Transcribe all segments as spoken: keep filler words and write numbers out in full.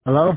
Hello?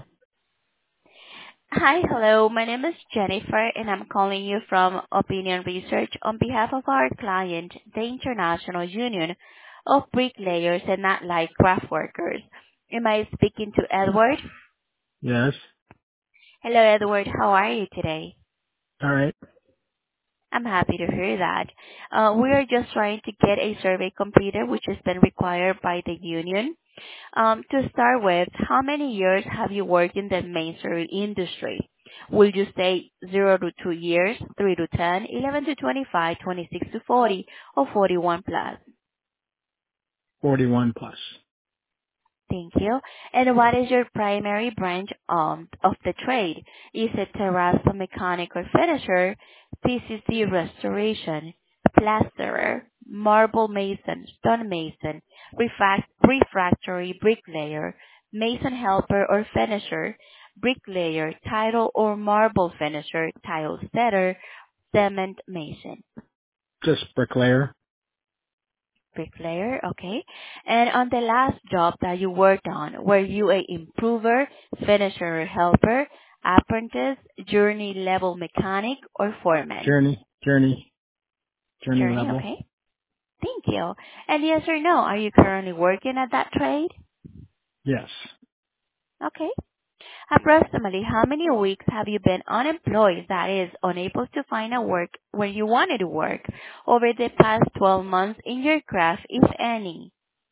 Hi. Hello. My name is Jennifer, and I'm calling you from Opinion Research on behalf of our client, the International Union of Bricklayers and Not-Light Craft Workers. Am I speaking to Edward? Yes. Hello, Edward. How are you today? All right. I'm happy to hear that. Uh, we are just trying to get a survey completed, which has been required by the union. Um, to start with, how many years have you worked in the masonry industry? Will you say zero to two years, three to ten, eleven to twenty-five, twenty-six to forty, or forty-one plus? forty-one plus. Thank you. And what is your primary branch um, of the trade? Is it terrazzo mechanic or finisher, P C C restoration, plasterer, marble mason, stone mason, refract- refractory bricklayer, mason helper or finisher, bricklayer, tile or marble finisher, tile setter, cement mason? Just bricklayer. Bricklayer, okay. And on the last job that you worked on, were you a improver, finisher, or helper, apprentice, journey level mechanic, or foreman? Journey. Journey. Journey Journey, level. okay. Thank you. And yes or no, are you currently working at that trade? Yes. Okay. Approximately how many weeks have you been unemployed, that is, unable to find a work where you wanted to work, over the past twelve months in your craft, if any?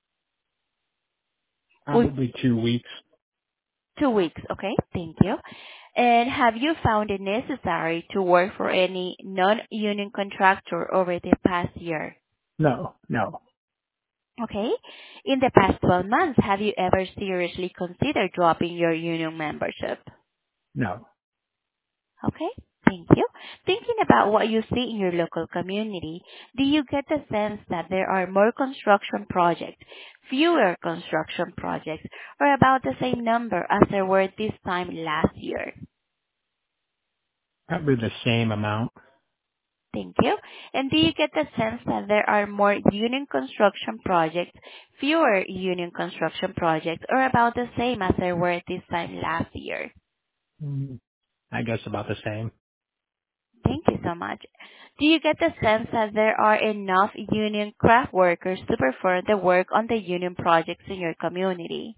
Would Probably two weeks. Two weeks. Okay. Thank you. And have you found it necessary to work for any non-union contractor over the past year? No. No. Okay. In the past twelve months, have you ever seriously considered dropping your union membership? No. Okay. Thank you. Thinking about what you see in your local community, do you get the sense that there are more construction projects, fewer construction projects, or about the same number as there were this time last year? Probably the same amount. Thank you. And do you get the sense that there are more union construction projects, fewer union construction projects, or about the same as there were this time last year? Mm, I guess about the same. Thank you so much. Do you get the sense that there are enough union craft workers to perform the work on the union projects in your community?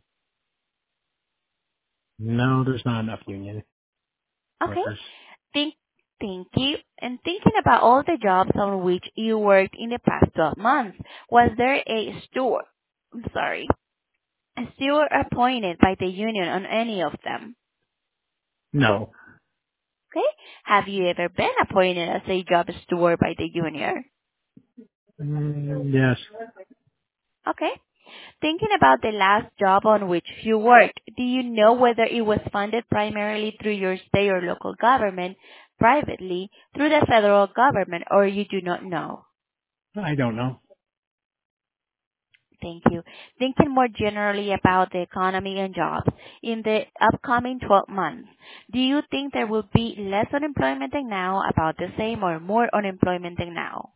No, there's not enough union Okay. workers. Think, thank you. And thinking about all the jobs on which you worked in the past twelve months, was there a store, I'm sorry, and you were appointed by the union on any of them. No. Okay? Have you ever been appointed as a job steward by the union? Mm, yes. Okay. Thinking about the last job on which you worked, do you know whether it was funded primarily through your state or local government, privately, through the federal government, or you do not know? I don't know. Thank you. Thinking more generally about the economy and jobs in the upcoming twelve months, do you think there will be less unemployment than now, about the same, or more unemployment than now?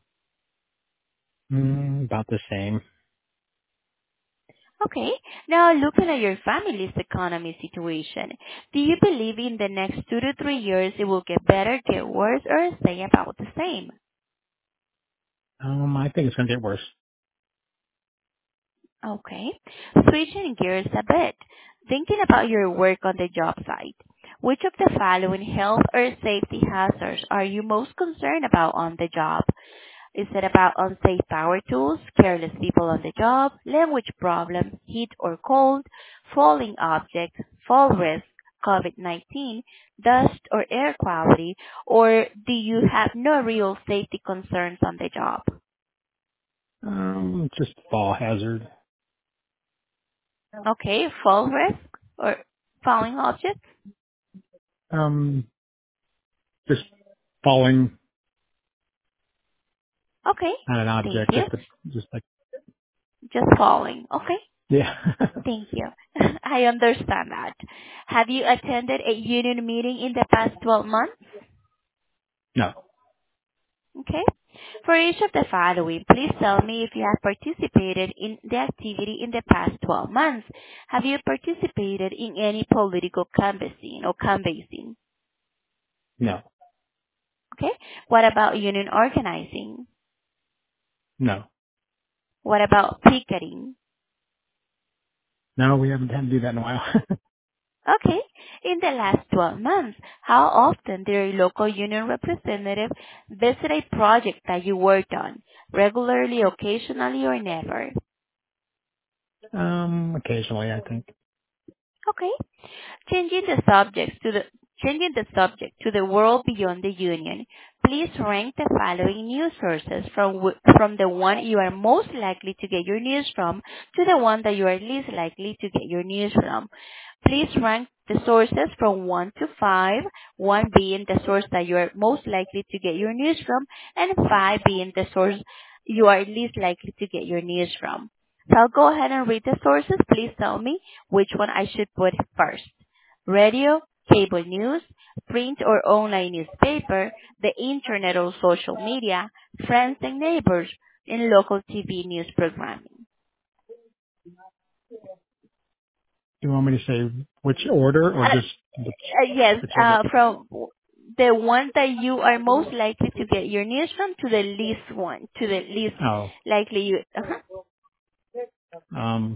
Mm, about the same. Okay. Now, looking at your family's economy situation, do you believe in the next two to three years it will get better, get worse, or stay about the same? Um, I think it's gonna get worse. Okay. Switching gears a bit, thinking about your work on the job site, which of the following health or safety hazards are you most concerned about on the job? Is it about unsafe power tools, careless people on the job, language problems, heat or cold, falling objects, fall risk, COVID nineteen, dust or air quality, or do you have no real safety concerns on the job? Um, just fall hazard. Okay, fall risk or falling objects? Um, just falling Okay, on an thank object. you. Just, a, just like, Just falling. Okay, yeah. thank you. I understand that. Have you attended a union meeting in the past twelve months? No. Okay. For each of the following, please tell me if you have participated in the activity in the past twelve months. Have you participated in any political canvassing or canvassing? No. Okay. What about union organizing? No. What about picketing? No, we haven't had to do that in a while. Okay. In the last twelve months, how often did your local union representative visit a project that you worked on? Regularly, occasionally, or never? um, occasionally, I think. Okay. Changing the subjects to the changing the subject to the world beyond the union. Please rank the following news sources from w- from the one you are most likely to get your news from to the one that you are least likely to get your news from. Please rank the sources from one to five, one being the source that you are most likely to get your news from, and five being the source you are least likely to get your news from. So I'll go ahead and read the sources. Please tell me which one I should put first: radio, cable news, print or online newspaper, the internet or social media, friends and neighbors, and local T V news programming. Do you want me to say which order or Uh, just which, uh, yes, whichever? uh, from the one that you are most likely to get your news from to the least one, to the least Oh, likely you. Uh-huh. um,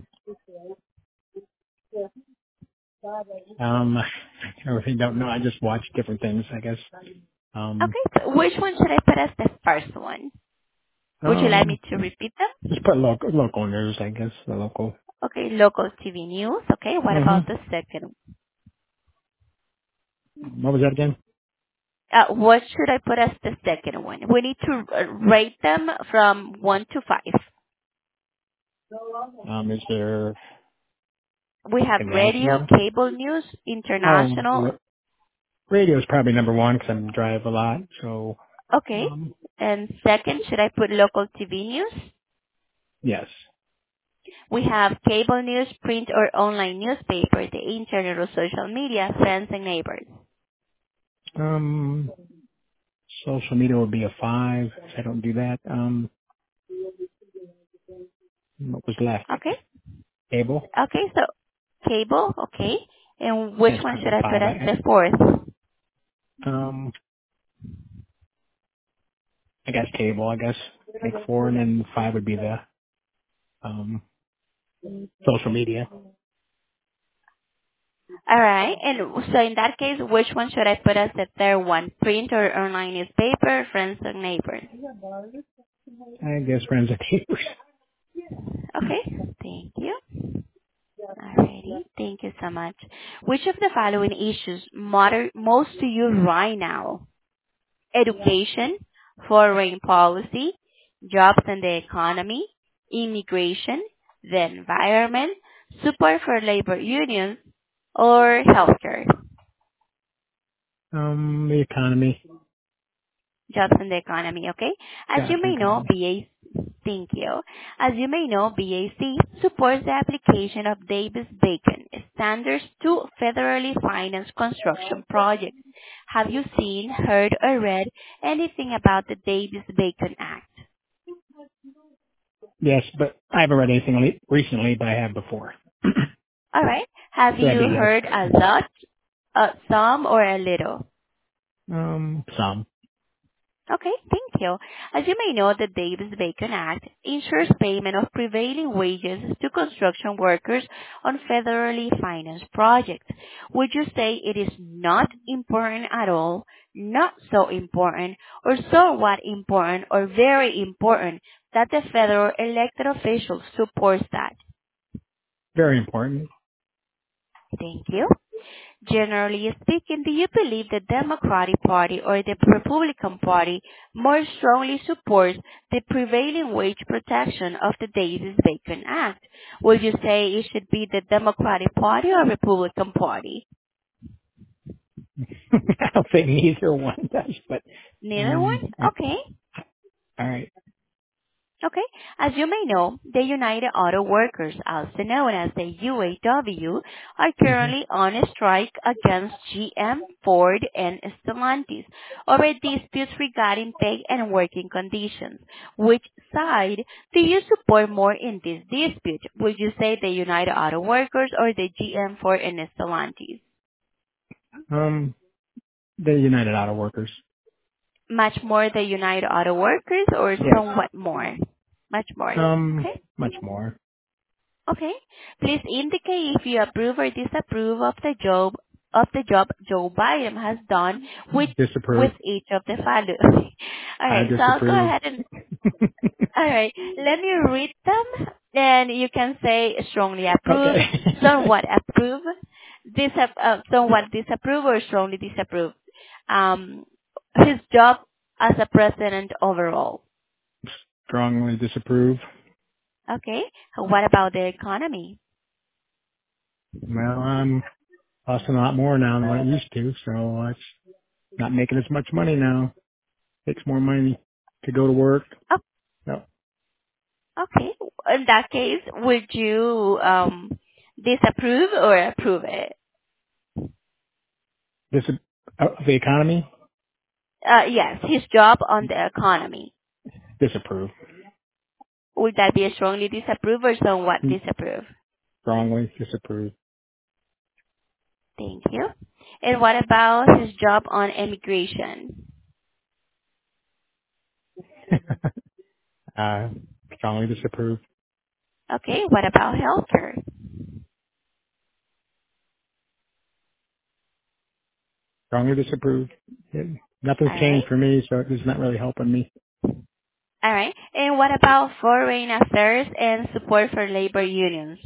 um, I really don't know. I just watch different things, I guess. Um, Okay, so which one should I put as the first one? Would you like um, me to repeat them? just put local, local news, I guess, the local. Okay, local T V news. Okay, what hmm about the second? What was that again? Uh, what should I put as the second one? We need to uh, rate them from one to five. Um, is there We have a radio, national? cable news, Oh, international. ra- radio is probably number one because I drive a lot. So, Okay. um, And second, should I put local T V news? yes. We have cable news, print or online newspaper, the internet or social media, friends and neighbors. Um, social media would be a five. I don't do that. Um, what was left? Okay. Cable. Okay, so cable, okay. And which That's one should probably I put five. as I, the fourth? um, I guess cable. I guess like four, and then five would be the um social media. All right. And so in that case, which one should I put as the third one? Print or online newspaper, friends or neighbors? I guess friends and neighbors. Okay. Thank you. Alrighty. Thank you so much. Which of the following issues matter most to you right now? Education, foreign policy, jobs and the economy, immigration, the environment, support for labor unions, or healthcare? Um, the economy, Jobs and the economy, okay? As jobs you and may know, economy. B A Thank you. As you may know, B A C supports the application of Davis-Bacon standards to federally financed construction projects. Have you seen, heard, or read anything about the Davis-Bacon Act? Yes, but I haven't read anything le- recently, but I have before. All right. Have So that'd you be yes. heard a lot, uh, some, or a little? Um, some. Okay, thank you. As you may know, the Davis-Bacon Act ensures payment of prevailing wages to construction workers on federally financed projects. Would you say it is not important at all, not so important, or so what important, or very important that the federal elected officials support that? Very important. Thank you. Generally speaking, do you believe the Democratic Party or the Republican Party more strongly supports the prevailing wage protection of the Davis-Bacon Act? Would you say it should be the Democratic Party or Republican Party? I don't think neither one does, but Neither one? um, I, Okay. all right. Okay. As you may know, the United Auto Workers, also known as the U A W, are hmm currently on a strike against G M, Ford, and Stellantis over disputes regarding pay and working conditions. Which side do you support more in this dispute? Would you say the United Auto Workers or the G M, Ford, and Stellantis? Um, the United Auto Workers. Much more the United Auto Workers or Yes. somewhat more? Much more. Um, Okay. much more. Okay. Please indicate if you approve or disapprove of the job of the job Joe Biden has done with Disapprove. with each of the following. All I right, so I'll go disapprove. ahead and all right. Let me read them, and you can say strongly approve, Okay. somewhat approve, disap- uh, somewhat disapprove, or strongly disapprove. Um, his job as a president overall. Strongly disapprove. Okay. What about the economy? Well, I'm costing a lot more now than what it used to, so it's not making as much money now. Takes more money to go to work. No, Okay. In that case, would you um, disapprove or approve it? this is uh, the economy. Uh, yes, his job on the economy. Disapprove. Would that be a strongly disapprove or somewhat disapprove? Strongly disapprove. Thank you. And what about his job on immigration? uh, strongly disapprove. Okay. What about healthcare? Strongly disapprove. It, nothing's All right. changed for me, so it's not really helping me. All right. And what about foreign affairs and support for labor unions?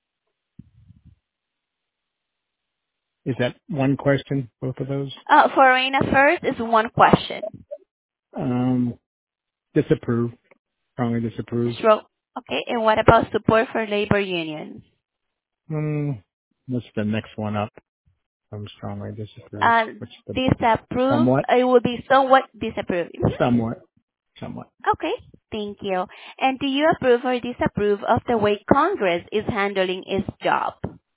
Is that one question? Both of those? Uh, foreign affairs is one question. Um, disapprove. Strongly disapprove. Stro- Okay. And what about support for labor unions? Um, what's the next one up? I'm strongly disapprove. Uh, What's the disapprove, somewhat? it will be somewhat disapprove. Mhm. Somewhat. Somewhat. Okay, thank you. And do you approve or disapprove of the way Congress is handling its job?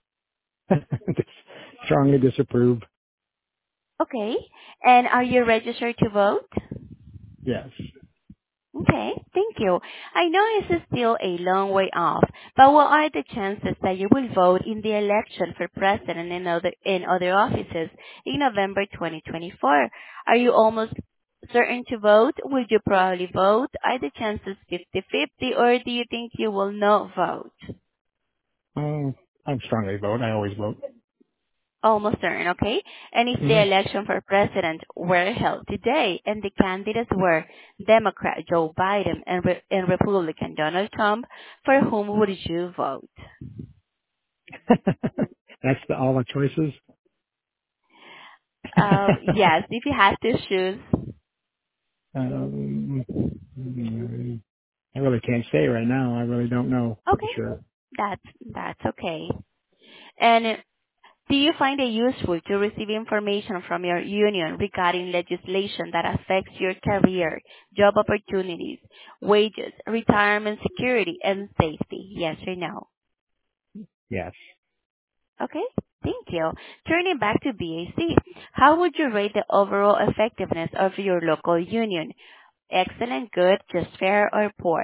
strongly disapprove. Okay, and are you registered to vote? Yes. Okay, thank you. I know this is still a long way off, but what are the chances that you will vote in the election for president and other in other offices in November twenty twenty-four? Are you almost certain to vote? Will you probably vote? Are the chances fifty-fifty, or do you think you will not vote? Um, I'm strongly vote. I always vote. Almost certain, okay? And if the hmm election for president were held today and the candidates were Democrat Joe Biden and, Re- and Republican Donald Trump, for whom would you vote? That's the, all the choices. Uh, yes, if you had to choose. um, mm, I really can't say right now. I really don't know for Okay, sure. that's, that's okay. And do you find it useful to receive information from your union regarding legislation that affects your career, job opportunities, wages, retirement security, and safety? Yes or no? Yes. Okay, thank you. Turning back to B A C, how would you rate the overall effectiveness of your local union? Excellent, good, just fair, or poor?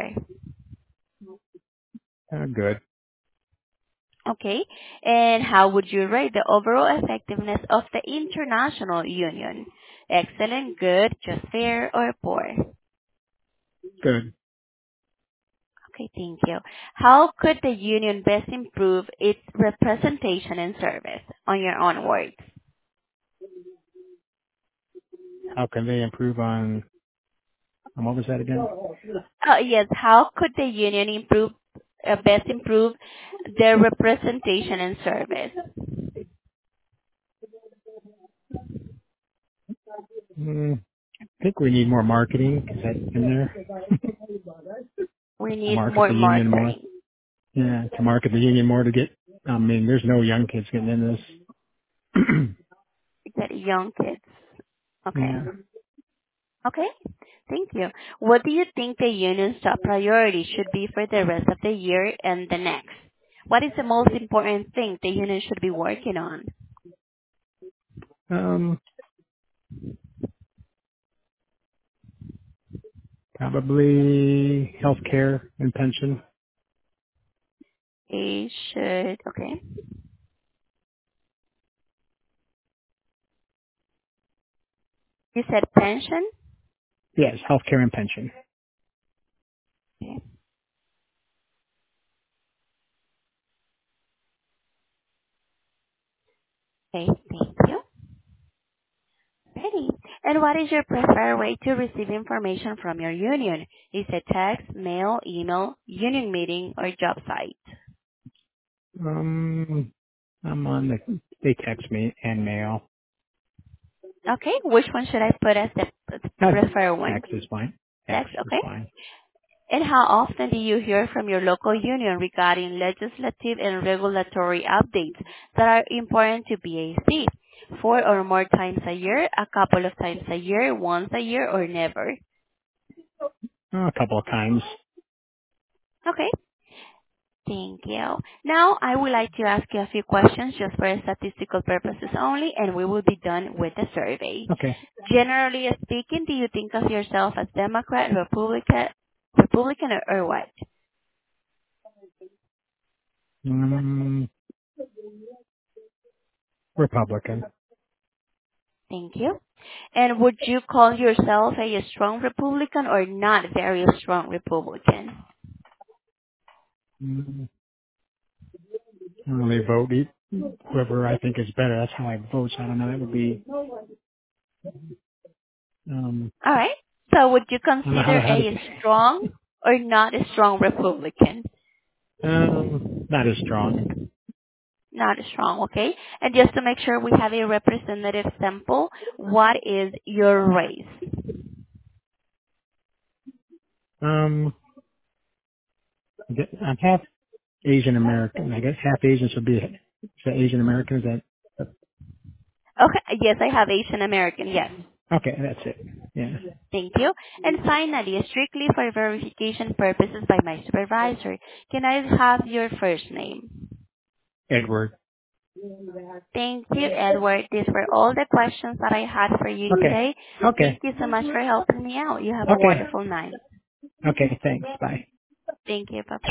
Uh, good. Okay, and how would you rate the overall effectiveness of the international union? Excellent, good, just fair, or poor? Good. Okay, thank you. How could the union best improve its representation and service? On your own words. How can they improve on, on what was that again? Uh, yes, how could the union improve, uh, best improve their representation and service? Mm, I think we need more marketing. Is that in there? We To need market more the union more. marketing. Yeah, to market the union more to get, I mean, there's no young kids getting in this. Get young kids. Okay. yeah. Okay. Thank you. What do you think the union's top priority should be for the rest of the year and the next? What is the most important thing the union should be working on? Um, probably healthcare and pension. It should, okay. You said pension? Yes, healthcare and pension. Okay. Okay, thank you. Ready. And what is your preferred way to receive information from your union? Is it text, mail, email, union meeting, or job site? Um, I'm on the, they text me and mail. Okay, which one should I put as the the Uh, preferred one? text is fine. Text Text, is okay. fine. And how often do you hear from your local union regarding legislative and regulatory updates that are important to B A C? Four or more times a year, a couple of times a year, once a year, or never? Uh, a couple of times. Okay, thank you. Now, I would like to ask you a few questions just for statistical purposes only, and we will be done with the survey. Okay. Generally speaking, do you think of yourself as Democrat, Republican, Republican, or, or what? Um, Republican. Thank you. And would you call yourself a strong Republican or not very strong Republican? Mm, I don't really vote. e- Whoever I think is better. That's how I vote. So I don't know. That would be. Um, All right. So would you I don't know consider how to how to. a strong or not a strong Republican? Um, not as strong. Not strong, okay? And just to make sure we have a representative sample, what is your race? Um, I'm half Asian American. I guess half Asian should be. Is that Asian American? Is that Okay, yes, I have Asian American, yes. okay? That's it. Yeah. Thank you. And finally, strictly for verification purposes by my supervisor, can I have your first name? Edward. Thank you, Edward. These were all the questions that I had for you Okay. today. Okay. Thank you so much for helping me out. You have a Okay. wonderful night. Okay. Thanks. Bye. Thank you. Bye-bye.